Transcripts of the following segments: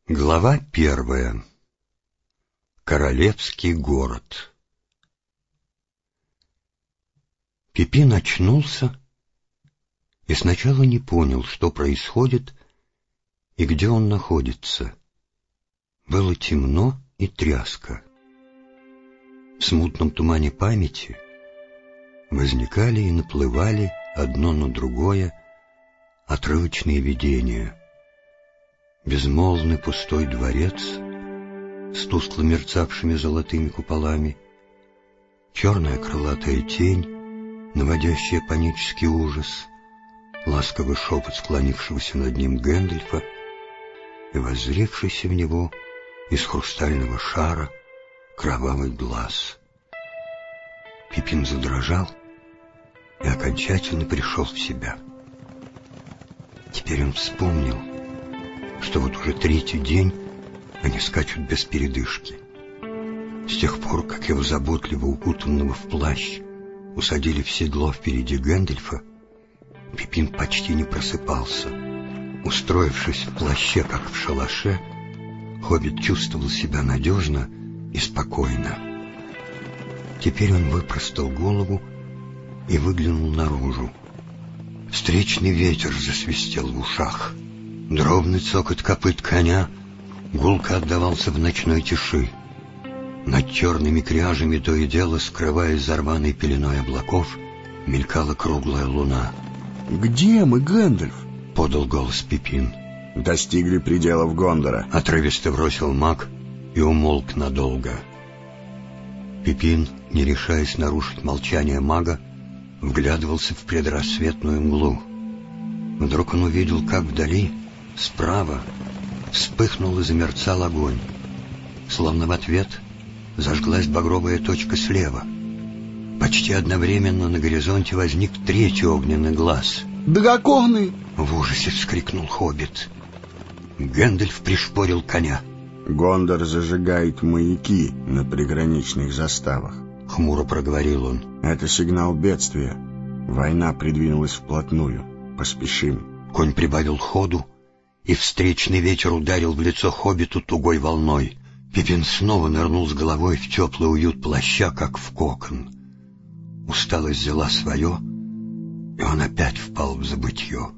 Глава 1. Королевский город. Пипин очнулся и сначала не понял, что происходит и где он находится. Было темно и тряска. В смутном тумане памяти возникали и наплывали одно на другое отрывочные видения. Безмолвный пустой дворец с тускло мерцавшими золотыми куполами, черная крылатая тень, наводящая панический ужас, ласковый шепот склонившегося над ним Гэндальфа и воззревшийся в него из хрустального шара кровавый глаз. Пипин задрожал и окончательно пришел в себя. Теперь он вспомнил, что вот уже третий день они скачут без передышки. С тех пор, как его заботливо укутанного в плащ усадили в седло впереди Гэндальфа, Пипин почти не просыпался. Устроившись в плаще, как в шалаше, хоббит чувствовал себя надежно и спокойно. Теперь он выпростал голову и выглянул наружу. Встречный ветер засвистел в ушах. Дробный цокот копыт коня гулко отдавался в ночной тиши. Над черными кряжами, то и дело скрываясь за рваной пеленой облаков, мелькала круглая луна. «Где мы, Гэндальф?» — подал голос Пипин. «Достигли пределов Гондора», — отрывисто бросил маг и умолк надолго. Пипин, не решаясь нарушить молчание мага, вглядывался в предрассветную мглу. Вдруг он увидел, как вдали, справа, вспыхнул и замерцал огонь. Словно в ответ зажглась багровая точка слева. Почти одновременно на горизонте возник третий огненный глаз. «Драконы!» — в ужасе вскрикнул хоббит. Гэндальф пришпорил коня. «Гондор зажигает маяки на приграничных заставах», — хмуро проговорил он. «Это сигнал бедствия. Война придвинулась вплотную. Поспешим». Конь прибавил ходу, и встречный ветер ударил в лицо хоббиту тугой волной. Пипин снова нырнул с головой в теплый уют плаща, как в кокон. Усталость взяла свое, и он опять впал в забытье.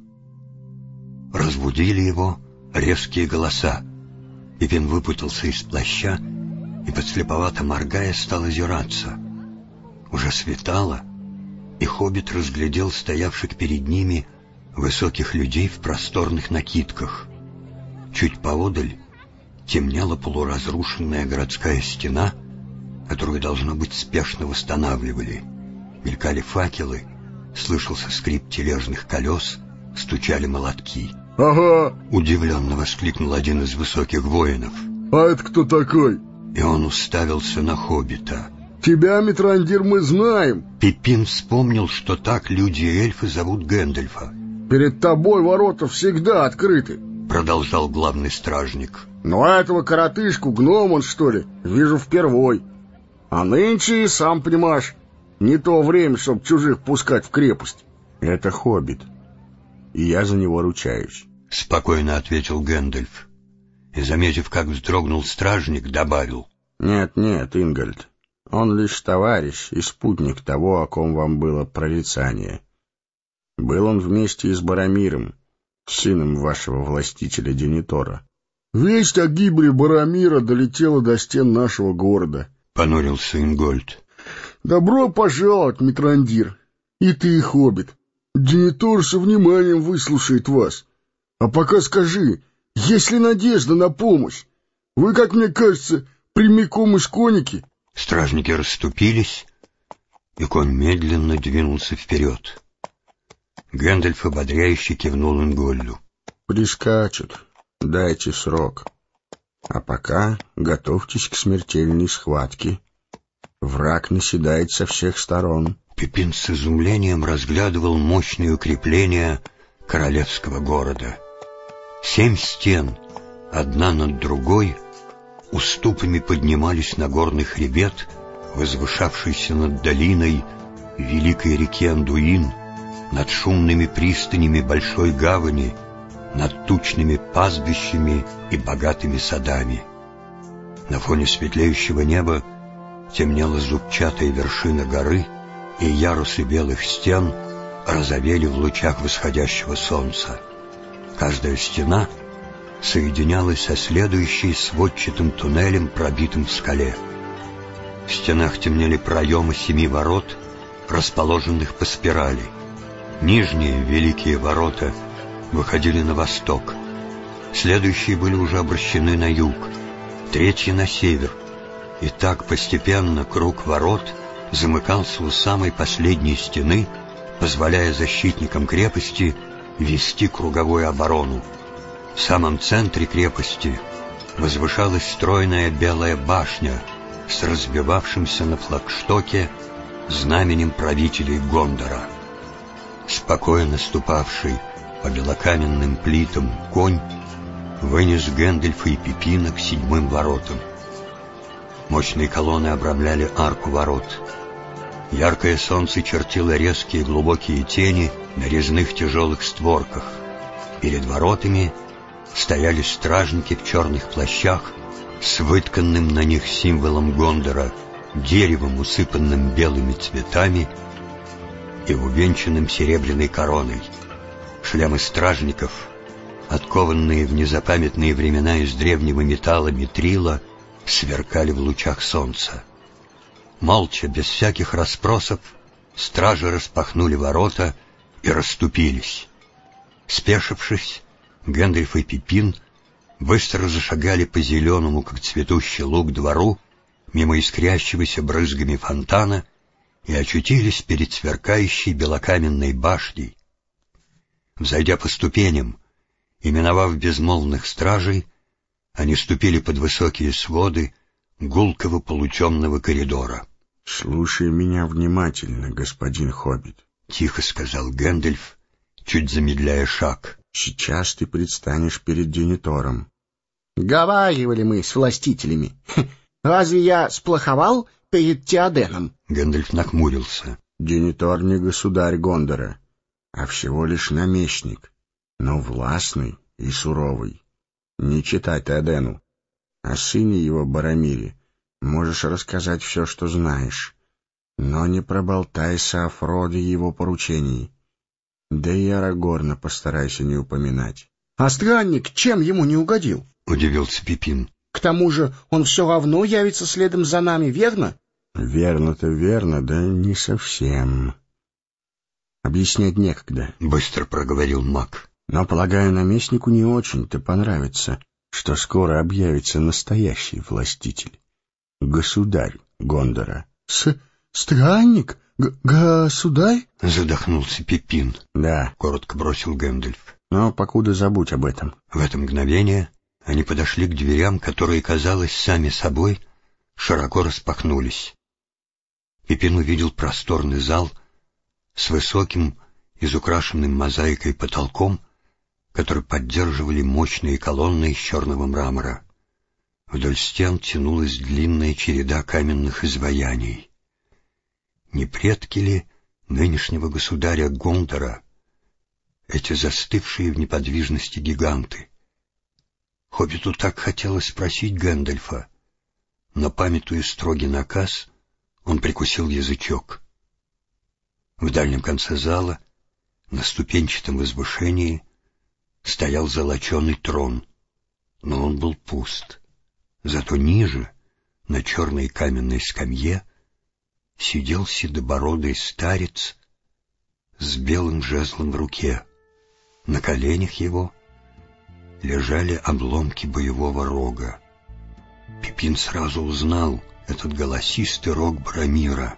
Разбудили его резкие голоса. Пипин выпутался из плаща и, подслеповато моргая, стал озираться. Уже светало, и хоббит разглядел стоявших перед ними высоких людей в просторных накидках. Чуть поодаль темнела полуразрушенная городская стена, которую, должно быть, спешно восстанавливали. Мелькали факелы, слышался скрип тележных колес, стучали молотки. «Ага!» — удивленно воскликнул один из высоких воинов. «А это кто такой?» И он уставился на хоббита. «Тебя, Митрандир, мы знаем!» Пипин вспомнил, что так люди и эльфы зовут Гэндальфа. «Перед тобой ворота всегда открыты», — продолжал главный стражник. «Но этого коротышку, гном он, что ли, вижу впервой. А нынче, сам понимаешь, не то время, чтоб чужих пускать в крепость». «Это хоббит, и я за него ручаюсь», — спокойно ответил Гэндальф. И, заметив, как вздрогнул стражник, добавил: «Нет, Ингольд, он лишь товарищ и спутник того, о ком вам было прорицание. Был он вместе с Боромиром, сыном вашего властителя Денитора». «Весть о гибели Боромира долетела до стен нашего города», — понурился Ингольд. «Добро пожаловать, Митрандир, и ты, хоббит. Денитор со вниманием выслушает вас. А пока скажи, есть ли надежда на помощь? Вы, как мне кажется, прямиком из коники». Стражники расступились, и конь медленно двинулся вперед. Гэндальф ободряюще кивнул Ингольду. «Прискачут. Дайте срок. А пока готовьтесь к смертельной схватке. Враг наседает со всех сторон». Пипин с изумлением разглядывал мощные укрепления королевского города. 7 стен, одна над другой, уступами поднимались на горный хребет, возвышавшийся над долиной великой реки Андуин, над шумными пристанями большой гавани, над тучными пастбищами и богатыми садами. На фоне светлеющего неба темнела зубчатая вершина горы, и ярусы белых стен розовели в лучах восходящего солнца. Каждая стена соединялась со следующей сводчатым туннелем, пробитым в скале. В стенах темнели проемы 7 ворот, расположенных по спирали. Нижние великие ворота выходили на восток, следующие были уже обращены на юг, третьи на север. И так постепенно круг ворот замыкался у самой последней стены, позволяя защитникам крепости вести круговую оборону. В самом центре крепости возвышалась стройная белая башня с разбивавшимся на флагштоке знаменем правителей Гондора. Спокойно ступавший по белокаменным плитам конь вынес Гэндальфа и Пипина к 7 воротам. Мощные колонны обрамляли арку ворот. Яркое солнце чертило резкие глубокие тени на резных тяжелых створках. Перед воротами стояли стражники в черных плащах с вытканным на них символом Гондора, деревом, усыпанным белыми цветами и увенчанным серебряной короной. Шлемы стражников, откованные в незапамятные времена из древнего металла митрила, сверкали в лучах солнца. Молча, без всяких расспросов, стражи распахнули ворота и расступились. Спешившись, Гэндальф и Пипин быстро зашагали по зеленому, как цветущий луг, двору, мимо искрящегося брызгами фонтана, и очутились перед сверкающей белокаменной башней. Взойдя по ступеням и миновав безмолвных стражей, они ступили под высокие своды гулкого полутемного коридора. — Слушай меня внимательно, господин Хоббит, — тихо сказал Гэндальф, чуть замедляя шаг. — Сейчас ты предстанешь перед Денетором. — Говаривали мы с властителями. Разве я сплоховал перед Теоденом? Гэндальф нахмурился. — Денетор не государь Гондора, а всего лишь наместник, но властный и суровый. Не читай Теодену. О сыне его Боромире можешь рассказать все, что знаешь, но не проболтайся о Фродо и его поручении. Да и Арагорна постарайся не упоминать. — А странник чем ему не угодил? — удивился Пипин. — К тому же он все равно явится следом за нами, верно? — Верно-то верно, да не совсем. Объяснять некогда, — быстро проговорил маг. — Но, полагаю, наместнику не очень-то понравится, что скоро объявится настоящий властитель, государь Гондора. — Странник? Государь? — задохнулся Пипин. — Да, — коротко бросил Гэндальф. — но покуда забудь об этом. В это мгновение они подошли к дверям, которые, казалось, сами собой широко распахнулись. Пипин увидел просторный зал с высоким, изукрашенным мозаикой потолком, который поддерживали мощные колонны из черного мрамора. Вдоль стен тянулась длинная череда каменных изваяний. Не предки ли нынешнего государя Гондора эти застывшие в неподвижности гиганты? Хоббиту так хотелось спросить Гэндальфа, но, памятуя строгий наказ, он прикусил язычок. В дальнем конце зала, на ступенчатом возвышении, стоял золоченый трон, но он был пуст. Зато ниже, на черной каменной скамье, сидел седобородый старец с белым жезлом в руке. На коленях его лежали обломки боевого рога. Пипин сразу узнал этот голосистый рог Боромира.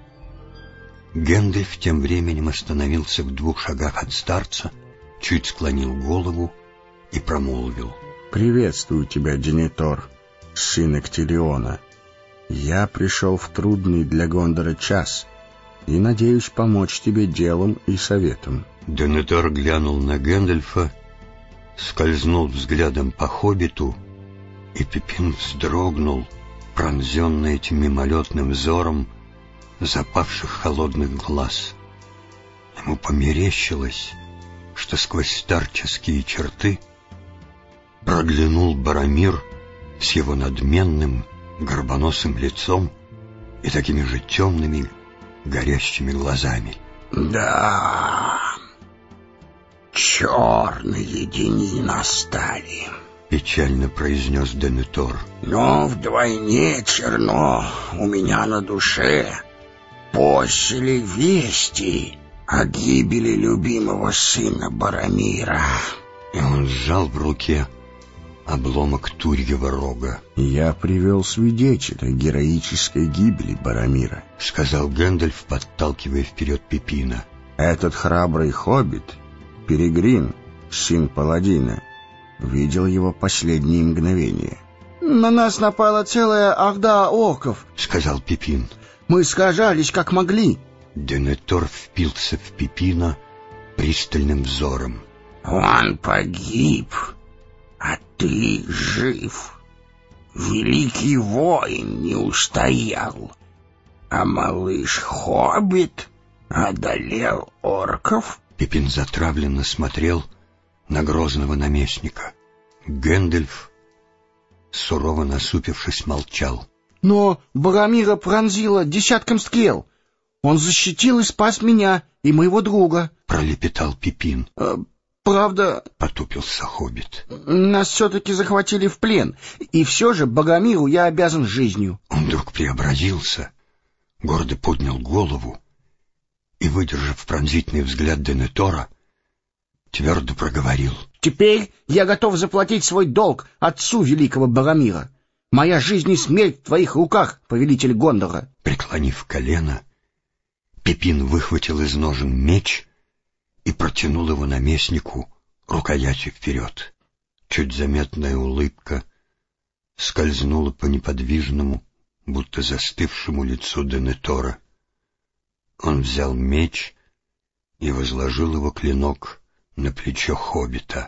Гэндальф тем временем остановился в 2 шагах от старца, чуть склонил голову и промолвил: «Приветствую тебя, Денетор, сын Эктилиона. Я пришел в трудный для Гондора час и надеюсь помочь тебе делом и советом». Денетор глянул на Гэндальфа, скользнул взглядом по хоббиту, и Пипин вздрогнул, пронзенный этим мимолетным взором запавших холодных глаз. Ему померещилось, что сквозь старческие черты проглянул Барамир с его надменным, горбоносым лицом и такими же темными, горящими глазами. Да, черные дни настали, печально произнес Денетор. Но вдвойне черно у меня на душе после вести о гибели любимого сына Барамира. И он сжал в руке обломок Турьего рога. «Я привел свидетеля героической гибели Барамира», — сказал Гэндальф, подталкивая вперед Пипина. «Этот храбрый хоббит, Перегрин, сын паладина, видел его последние мгновения». «На нас напала целая орда орков», — сказал Пипин. «Мы сражались как могли». Денетор впился в Пипина пристальным взором. «Он погиб, а ты жив. Великий воин не устоял, а малыш Хоббит одолел орков». Пипин затравленно смотрел на грозного наместника. Гэндальф, сурово насупившись, молчал. «Но Барамира пронзило десятком стрел. Он защитил и спас меня и моего друга», — пролепетал Пипин. «Правда, — потупился хоббит, — нас все-таки захватили в плен, и все же Барамиру я обязан жизнью». Он вдруг преобразился, гордо поднял голову и, выдержав пронзительный взгляд Денетора, твердо проговорил. «Теперь я готов заплатить свой долг отцу великого Барамира. Моя жизнь и смерть в твоих руках, повелитель Гондора». Преклонив колено, Пипин выхватил из ножен меч и протянул его наместнику рукоятью вперед. Чуть заметная улыбка скользнула по неподвижному, будто застывшему лицу Денетора. Он взял меч и возложил его клинок на плечо хоббита.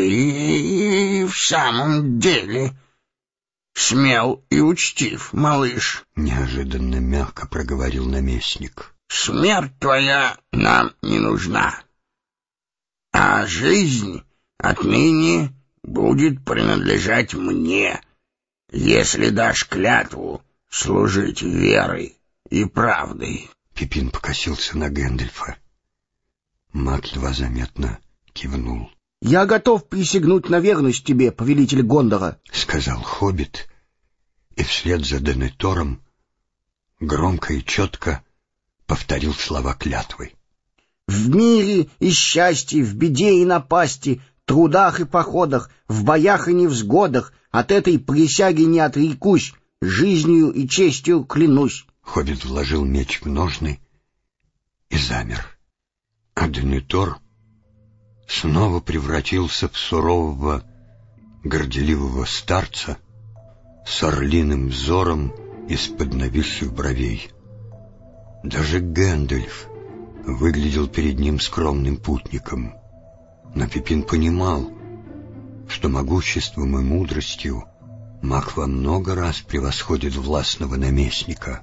«Ты в самом деле смел и учтив, малыш», — неожиданно мягко проговорил наместник. «Смерть твоя нам не нужна, а жизнь отныне будет принадлежать мне, если дашь клятву служить верой и правдой». Пипин покосился на Гэндальфа. Маг едва заметно кивнул. «Я готов присягнуть на верность тебе, повелитель Гондора», — сказал хоббит, и вслед за Денетором громко и четко повторил слова клятвы. «В мире и счастье, в беде и напасти, трудах и походах, в боях и невзгодах, от этой присяги не отрекусь, жизнью и честью клянусь». Хоббит вложил меч в ножны и замер. А Денетор снова превратился в сурового, горделивого старца с орлиным взором из-под нависших бровей. Даже Гэндальф выглядел перед ним скромным путником. Но Пипин понимал, что могуществом и мудростью маг во много раз превосходит властного наместника.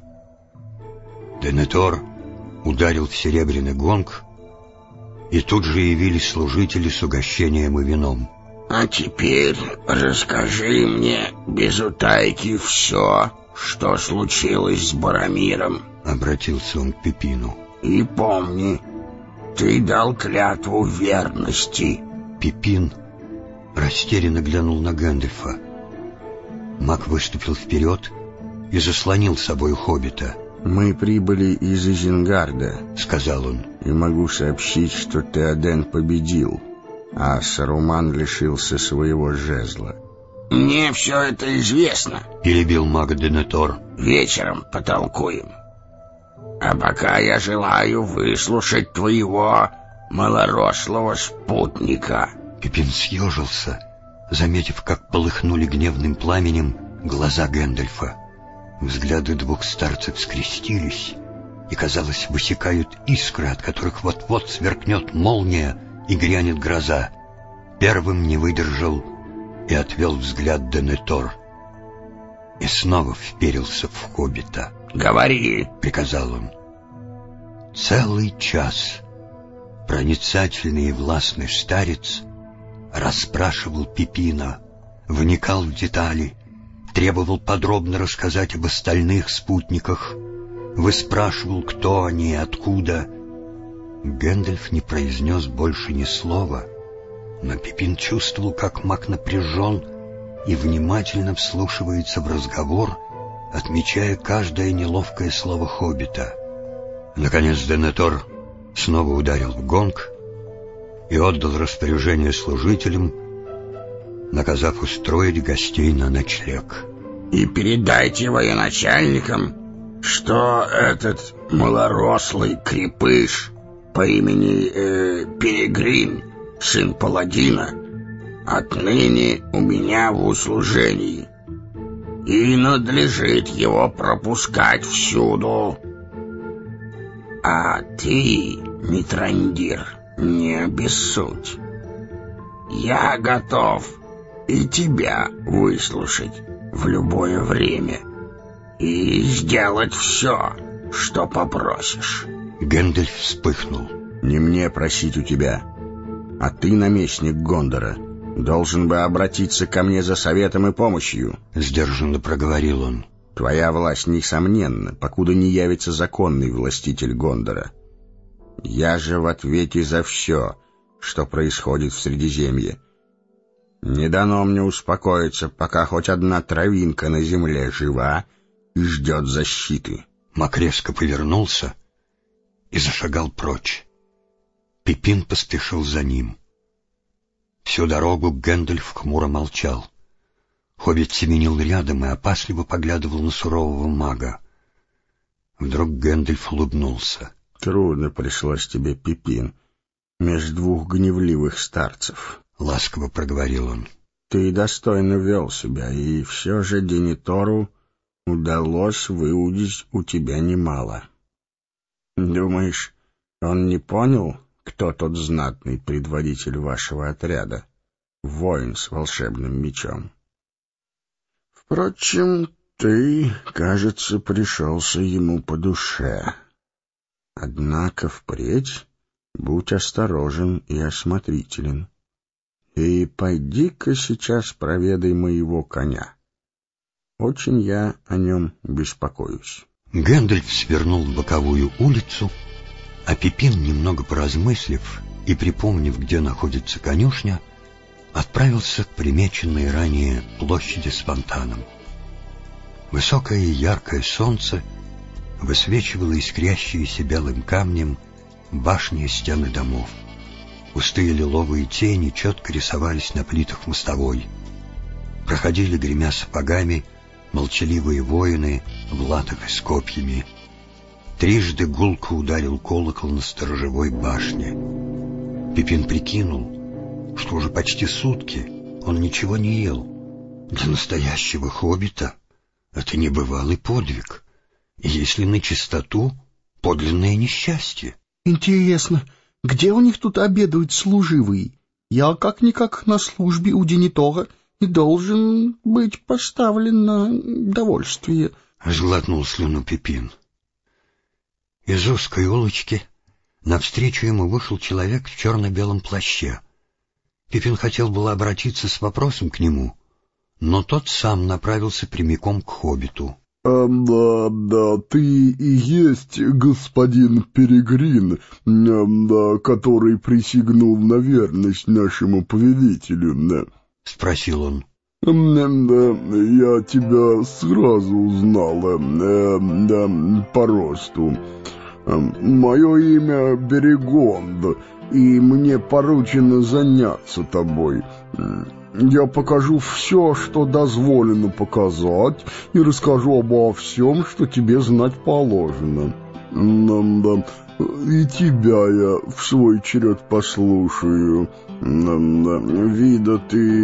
Денетор ударил в серебряный гонг, и тут же явились служители с угощением и вином. «А теперь расскажи мне без утайки все, что случилось с Барамиром», — обратился он к Пипину. «И помни, ты дал клятву верности». Пипин растерянно глянул на Гэндальфа. Маг выступил вперед и заслонил собой хоббита. «Мы прибыли из Изенгарда», — сказал он, — «и могу сообщить, что Теоден победил, а Саруман лишился своего жезла». «Мне все это известно», — перебил мага Денетор. «Вечером потолкуем. А пока я желаю выслушать твоего малорослого спутника». Пипин съежился, заметив, как полыхнули гневным пламенем глаза Гэндальфа. Взгляды двух старцев скрестились и, казалось, высекают искры, от которых вот-вот сверкнет молния и грянет гроза. Первым не выдержал и отвел взгляд Денетор. И снова вперился в хоббита. «Говори», — приказал он. Целый час Проницательный и властный старец расспрашивал Пипина, вникал в детали, требовал подробно рассказать об остальных спутниках, выспрашивал, кто они и откуда. Гэндальф не произнес больше ни слова, но Пипин чувствовал, как маг напряжен и внимательно вслушивается в разговор, отмечая каждое неловкое слово хоббита. Наконец Денетор снова ударил в гонг и отдал распоряжение служителям, наказав устроить гостей на ночлег. «И передайте военачальникам, что этот малорослый крепыш по имени Перегрин, сын паладина, отныне у меня в услужении, и надлежит его пропускать всюду. А ты, Митрандир, не обессудь. Я готов и тебя выслушать в любое время и сделать все, что попросишь». Гэндальф вспыхнул. «Не мне просить у тебя, а ты, наместник Гондора, должен бы обратиться ко мне за советом и помощью», — сдержанно проговорил он. «Твоя власть несомненна, покуда не явится законный властитель Гондора. Я же в ответе за все, что происходит в Средиземье. Не дано мне успокоиться, пока хоть одна травинка на земле жива и ждет защиты». Маг резко повернулся и зашагал прочь. Пипин поспешил за ним. Всю дорогу Гэндальф хмуро молчал. Хоббит семенил рядом и опасливо поглядывал на сурового мага. Вдруг Гэндальф улыбнулся. «Трудно пришлось тебе, Пипин, между двух гневливых старцев», — ласково проговорил он. «Ты достойно вел себя, и все же Денетору удалось выудить у тебя немало. Думаешь, он не понял, кто тот знатный предводитель вашего отряда, воин с волшебным мечом? Впрочем, ты, кажется, пришелся ему по душе. Однако впредь будь осторожен и осмотрителен. И пойди-ка сейчас проведай моего коня. Очень я о нем беспокоюсь». Гэндальф свернул в боковую улицу, а Пипин, немного поразмыслив и припомнив, где находится конюшня, отправился к примеченной ранее площади с фонтаном. Высокое и яркое солнце высвечивало искрящиеся белым камнем башни и стены домов. Густые лиловые тени четко рисовались на плитах мостовой. Проходили, гремя сапогами, молчаливые воины в латах и с копьями. Трижды гулко ударил колокол на сторожевой башне. Пипин прикинул, что уже почти сутки он ничего не ел. Для настоящего хоббита это небывалый подвиг, и если начистоту, подлинное несчастье. Интересно, где у них тут обедают служивые? Я как-никак на службе у Денетора и должен быть поставлен на довольствие. Сглотнул слюну Пипин. Из узкой улочки навстречу ему вышел человек в черно-белом плаще. Пипин хотел было обратиться с вопросом к нему, но тот сам направился прямиком к хоббиту. Да, ты и есть господин Перегрин, который присягнул на верность нашему повелителю, — спросил он. Я тебя сразу узнал, по росту. Мое имя Берегонд, и мне поручено заняться тобой. Я покажу все, что дозволено показать, и расскажу обо всем, что тебе знать положено. И тебя я в свой черед послушаю. Вида ты,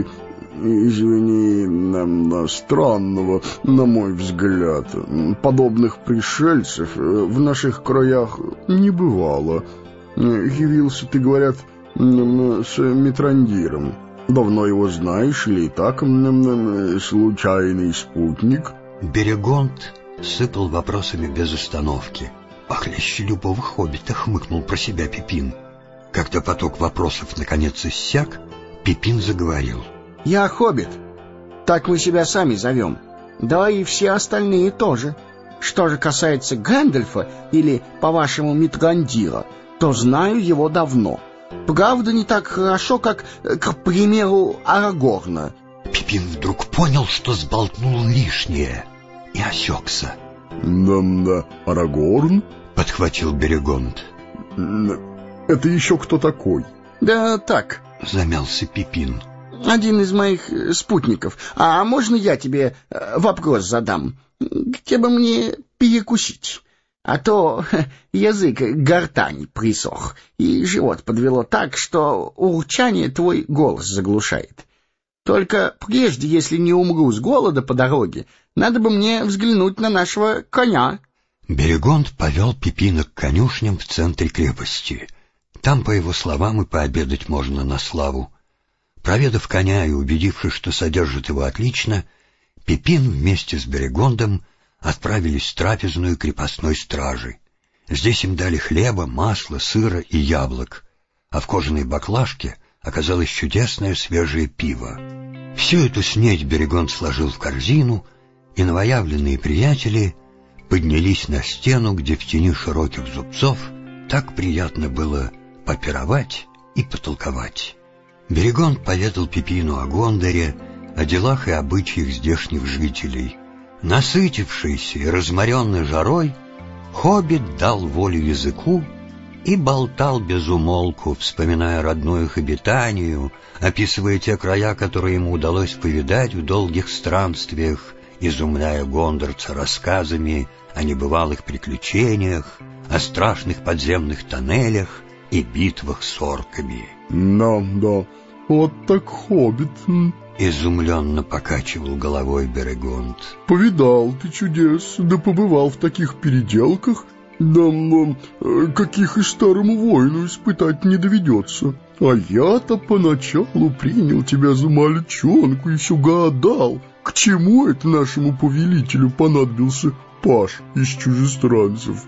извини, странного, на мой взгляд. Подобных пришельцев в наших краях не бывало. Явился ты, говорят, с Митрандиром. Давно его знаешь или так, случайный спутник? Берегонд сыпал вопросами без остановки. Похлеще любого хоббита, хмыкнул про себя Пипин. Когда поток вопросов наконец иссяк, Пипин заговорил. «Я хоббит. Так мы себя сами зовем. Да и все остальные тоже. Что же касается Гэндальфа или, по-вашему, Митгандира, то знаю его давно. Правда, не так хорошо, как, к примеру, Арагорна». Пипин вдруг понял, что сболтнул лишнее, и осекся. Да, Арагорн? — подхватил Берегонд. Это еще кто такой? «Да так», — замялся Пипин. «один из моих спутников. А можно я тебе вопрос задам? Где бы мне перекусить? А то язык гортань присох, и живот подвело так, что урчание твой голос заглушает. Только прежде, если не умру с голода по дороге, надо бы мне взглянуть на нашего коня». Берегонд повел Пипина к конюшням в центре крепости. Там, по его словам, и пообедать можно на славу. Проведав коня и убедившись, что содержит его отлично, Пипин вместе с Берегондом отправились в трапезную крепостной стражи. Здесь им дали хлеба, масла, сыра и яблок, а в кожаной баклажке оказалось чудесное свежее пиво. Всю эту снедь Берегонд сложил в корзину, и новоявленные приятели поднялись на стену, где в тени широких зубцов так приятно было попировать и потолковать. Берегонд поведал Пипину о Гондоре, о делах и обычаях здешних жителей. Насытившийся и разморенный жарой, хоббит дал волю языку и болтал без умолку, вспоминая родную их обитанию, описывая те края, которые ему удалось повидать в долгих странствиях, изумляя гондорца рассказами о небывалых приключениях, о страшных подземных тоннелях и битвах с орками. Да, вот так хоббит. Изумленно покачивал головой Берегонд. Повидал ты чудес, да побывал в таких переделках, да каких и старому воину испытать не доведется. А я-то поначалу принял тебя за мальчонку и все гадал, к чему это нашему повелителю понадобился паж из чужестранцев.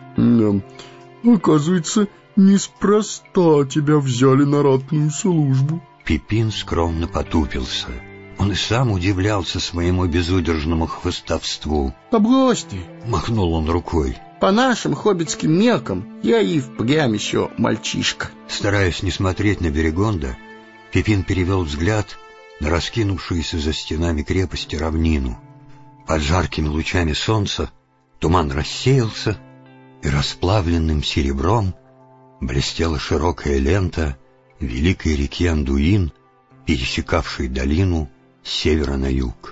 Оказывается, неспроста тебя взяли на ратную службу. Пипин скромно потупился. Он и сам удивлялся своему безудержному хвастовству. «Да брось ты!» — махнул он рукой. «По нашим хоббитским меркам я и впрямь еще мальчишка». Стараясь не смотреть на Берегонда, Пипин перевел взгляд на раскинувшуюся за стенами крепости равнину. Под жаркими лучами солнца туман рассеялся, и расплавленным серебром блестела широкая лента великой реки Андуин, пересекавшей долину с севера на юг.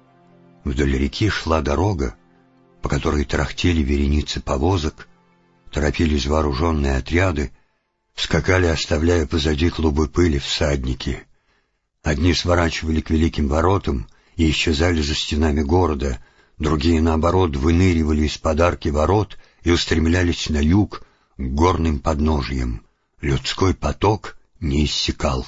Вдоль реки шла дорога, по которой тарахтели вереницы повозок, торопились вооруженные отряды, скакали, оставляя позади клубы пыли, всадники. Одни сворачивали к великим воротам и исчезали за стенами города, другие, наоборот, выныривали из-под арки ворот и устремлялись на юг к горным подножьям. Людской поток не иссякал.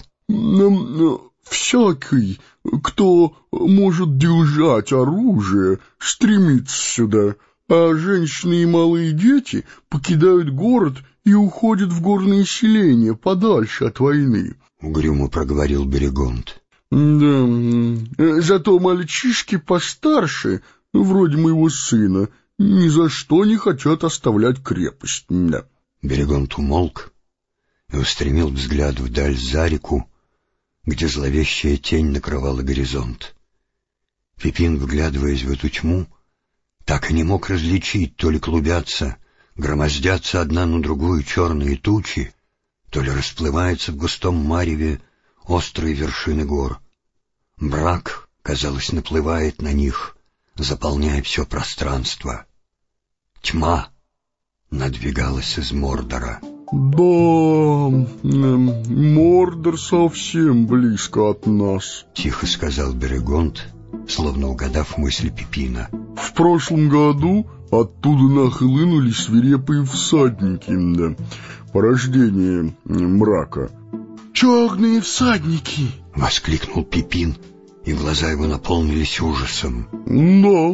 Всякий, кто может держать оружие, стремится сюда, а женщины и малые дети покидают город и уходят в горные селения подальше от войны. — угрюмо проговорил Берегонд. — Да, зато мальчишки постарше, вроде моего сына, ни за что не хотят оставлять крепость. Да. Берегонд умолк и устремил взгляд вдаль за реку, где зловещая тень накрывала горизонт. Пипин, вглядываясь в эту тьму, так и не мог различить, то ли клубятся, громоздятся одна на другую черные тучи, то ли расплываются в густом мареве острые вершины гор. Мрак, казалось, наплывает на них, заполняя все пространство. Тьма надвигалась из Мордора. «Да, Мордор совсем близко от нас», — тихо сказал Берегонд, словно угадав мысли Пипина. «В прошлом году оттуда нахлынули свирепые всадники, да, порождение мрака». «Черные всадники!» — воскликнул Пипин, и глаза его наполнились ужасом.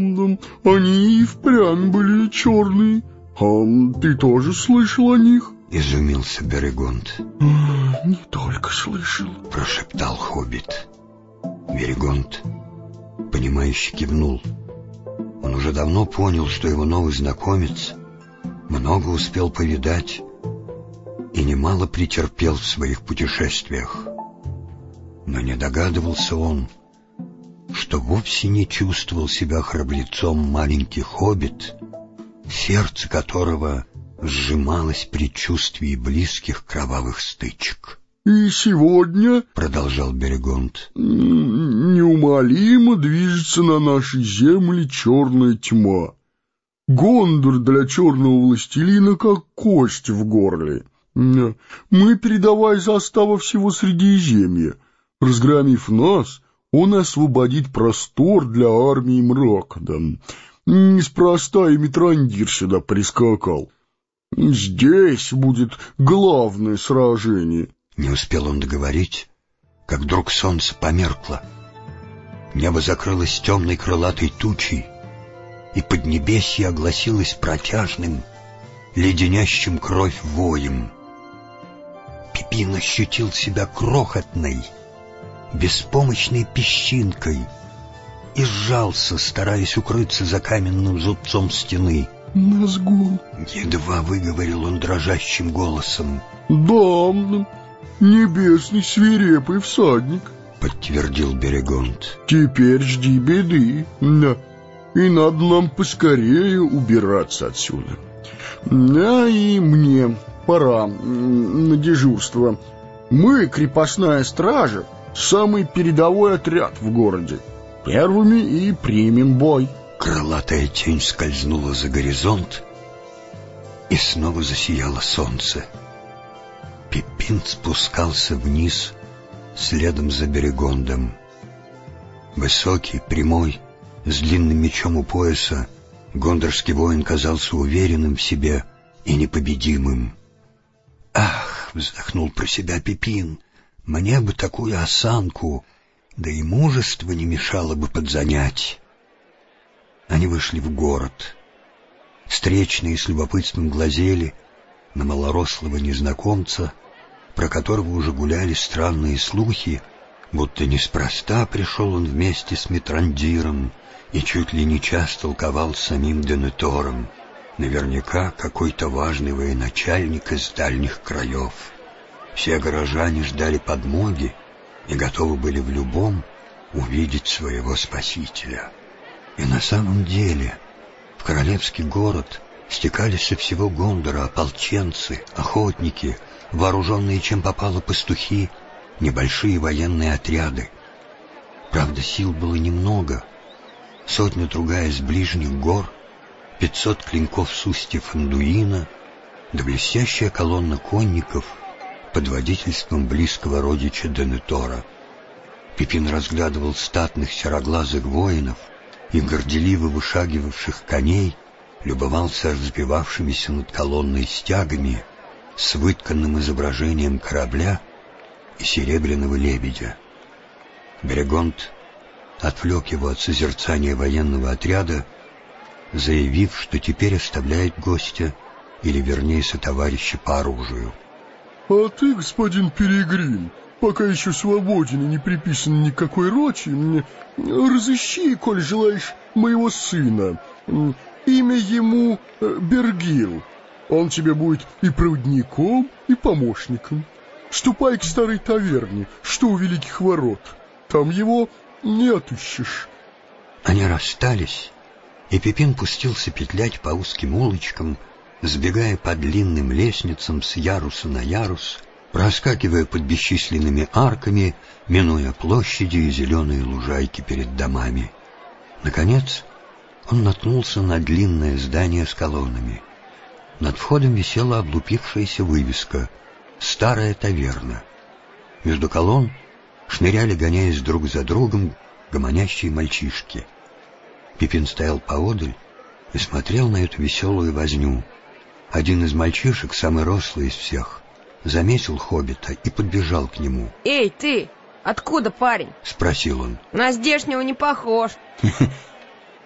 Да, они и впрямь были черные. А ты тоже слышал о них?» изумился Берегонт. Не только слышал, прошептал хоббит. Берегонт, понимающе кивнул. Он уже давно понял, что его новый знакомец много успел повидать и немало претерпел в своих путешествиях. Но не догадывался он, что вовсе не чувствовал себя храбрецом маленький хоббит, сердце которого сжималось при предчувствии близких кровавых стычек. «И сегодня, — продолжал Берегонт, — неумолимо движется на нашей земле черная тьма. Гондор для черного властелина как кость в горле. Мы, передовая застава всего Средиземья, разгромив нас, он освободит простор для армии мрака. Да. Неспроста и Митрандир сюда прискакал. Здесь будет главное сражение». Не успел он договорить, как вдруг солнце померкло. Небо закрылось темной крылатой тучей, и поднебесье огласилось протяжным, леденящим кровь воем. Пипин ощутил себя крохотной, беспомощной песчинкой и сжался, стараясь укрыться за каменным зубцом стены. «Назгул», — едва выговорил он дрожащим голосом. «Да, небесный свирепый всадник», — подтвердил Берегонт. «Теперь жди беды, да, и надо нам поскорее убираться отсюда. Да и мне пора на дежурство. Мы, крепостная стража, самый передовой отряд в городе. Первыми и примем бой». Крылатая тень скользнула за горизонт, и снова засияло солнце. Пипин спускался вниз следом за Берегондом. Высокий, прямой, с длинным мечом у пояса, гондорский воин казался уверенным в себе и непобедимым. «Ах!» — вздохнул про себя Пипин. «Мне бы такую осанку, да и мужество не мешало бы подзанять». Они вышли в город. Встречные с любопытством глазели на малорослого незнакомца, про которого уже гуляли странные слухи, будто неспроста пришел он вместе с Митрандиром и чуть ли не час толковал с самим Денетором. Наверняка какой-то важный военачальник из дальних краев. Все горожане ждали подмоги и готовы были в любом увидеть своего спасителя. И на самом деле в королевский город стекались со всего Гондора ополченцы, охотники, вооруженные чем попало пастухи, небольшие военные отряды. Правда, сил было немного. 100-другая с ближних гор, 500 клинков с устьев Андуина, да блестящая колонна конников под водительством близкого родича Денетора. Пипин разглядывал статных сероглазых воинов и горделиво вышагивавших коней, любовался разбивавшимися над колонной стягами с вытканным изображением корабля и серебряного лебедя. Берегонт отвлек его от созерцания военного отряда, заявив, что теперь оставляет гостя, или вернее сотоварища по оружию. «А ты, господин Перегрин, пока еще свободен и не приписан никакой рочи, разыщи, коль желаешь, моего сына. Имя ему Бергил. Он тебе будет и проводником, и помощником. Ступай к старой таверне, что у Великих Ворот. Там его не отыщешь». Они расстались, и Пипин пустился петлять по узким улочкам, сбегая по длинным лестницам с яруса на ярус, проскакивая под бесчисленными арками, минуя площади и зеленые лужайки перед домами. Наконец он наткнулся на длинное здание с колоннами. Над входом висела облупившаяся вывеска «Старая таверна». Между колонн шныряли, гоняясь друг за другом, гомонящие мальчишки. Пипин стоял поодаль и смотрел на эту веселую возню. Один из мальчишек, самый рослый из всех, заметил хоббита и подбежал к нему. «Эй, ты! Откуда, парень?» — спросил он. «На здешнего не похож».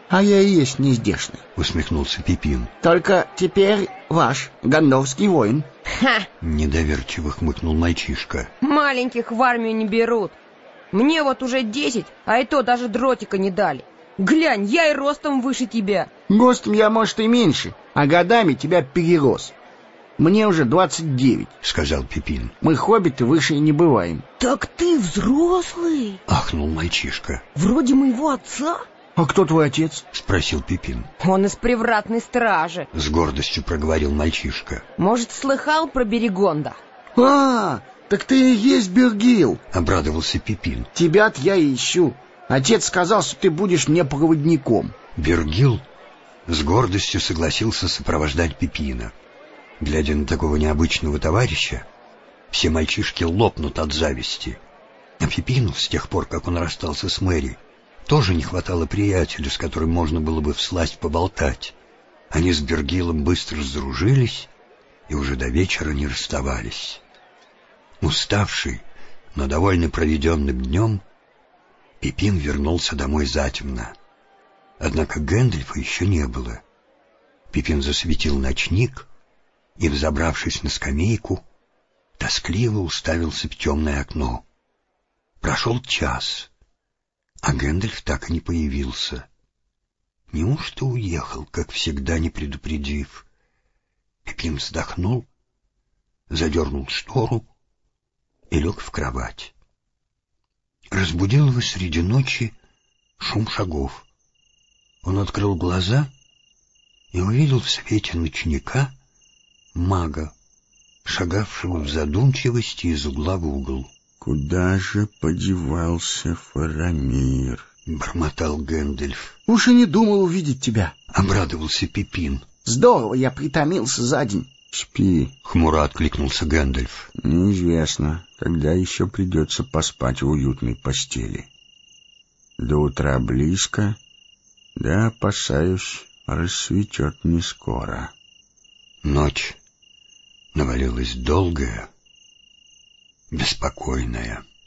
А я и есть нездешный, усмехнулся Пипин. только теперь ваш гондорский воин. Ха! Недоверчиво хмыкнул мальчишка. Маленьких в армию не берут. Мне вот уже 10, а и то даже дротика не дали. Глянь, я и ростом выше тебя. Ростом я, может, и меньше, а годами тебя перерос. Мне уже 29, сказал Пипин. Мы хоббиты выше и не бываем. Так ты взрослый? Ахнул мальчишка. Вроде моего отца? А кто твой отец? Спросил Пипин. Он из привратной стражи. С гордостью проговорил мальчишка. Может, слыхал про Берегонда? А, так ты и есть Бергил. Обрадовался Пипин. Тебя-то я и ищу. Отец сказал, что ты будешь мне проводником. Бергил с гордостью согласился сопровождать Пипина. Глядя на такого необычного товарища, все мальчишки лопнут от зависти. А Пипину, с тех пор, как он расстался с Мэри, тоже не хватало приятеля, с которым можно было бы всласть поболтать. Они с Бергилом быстро сдружились и уже до вечера не расставались. Уставший, но довольно проведенным днем, Пипин вернулся домой затемно. Однако Гэндальфа еще не было. Пипин засветил ночник и, взобравшись на скамейку, тоскливо уставился в темное окно. Прошел час, а Гэндальф так и не появился. Неужто уехал, как всегда, не предупредив? Пипин вздохнул, задернул штору и лег в кровать. Разбудил его среди ночи шум шагов. Он открыл глаза и увидел в свете ночника мага, шагавшего в задумчивости из угла в угол. «Куда же подевался Фарамир?» — бормотал Гэндальф. Уж и не думал увидеть тебя. — обрадовался Пипин. Здорово, я притомился за день. «Спи», — хмуро откликнулся Гэндальф. «Неизвестно, когда еще придется поспать в уютной постели. До утра близко, да, опасаюсь, рассветет не скоро». Ночь навалилась долгая, беспокойная.